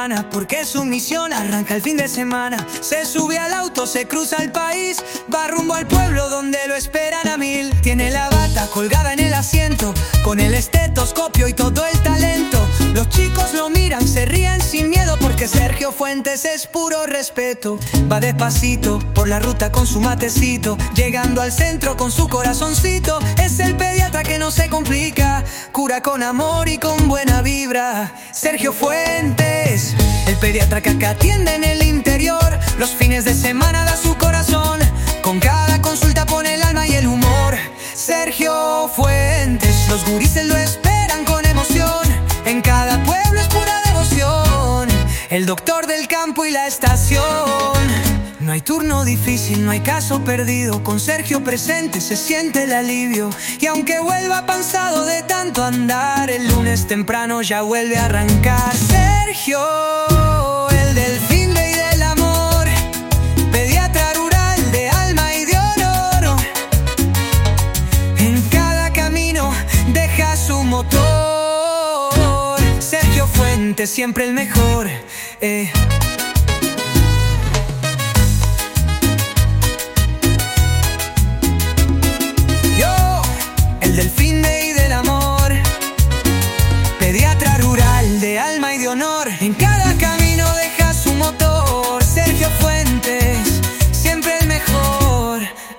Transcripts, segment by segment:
semana, porque su misión arranca el fin de semana. Se sube al auto, se cruza el país, va rumbo al pueblo donde lo esperan a mil. Tiene la bata colgada en el asiento, con el estetoscopio y todo el talento. Los chicos lo miran, se ríen sin miedo, porque Sergio Fuentes es puro respeto. Va despacito por la ruta con su matecito, llegando al centro con su corazoncito. Es el pediatra que no se complica, cura con amor y con buena vibra. Sergio Fuentes, el pediatra que acá atiende en el interior. Los fines de semana da su corazón, con cada consulta pone el alma y el humor. Sergio Fuentes, los gurises lo esperan con emoción. En cada pueblo es pura devoción, el doctor del campo y la estación. No hay turno difícil, no hay caso perdido, con Sergio presente se siente el alivio. Y aunque vuelva cansado de tanto andar, el lunes temprano ya vuelve a arrancar. Sergio, el del fin de y del amor, pediatra rural de alma y de honor. En cada camino deja su motor. Sergio Fuentes, siempre el mejor. Del fin de y del amor, pediatra rural de alma y de honor. En cada camino deja su motor. Sergio Fuentes, siempre el mejor.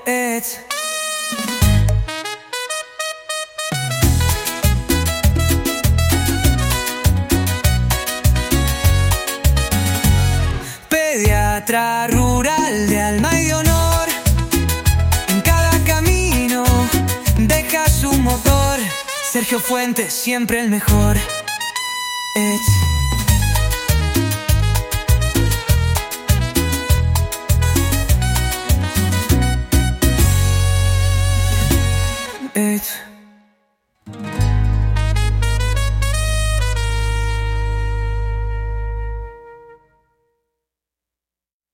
Pediatra rural de alma y de honor. Sergio Fuentes, siempre el mejor.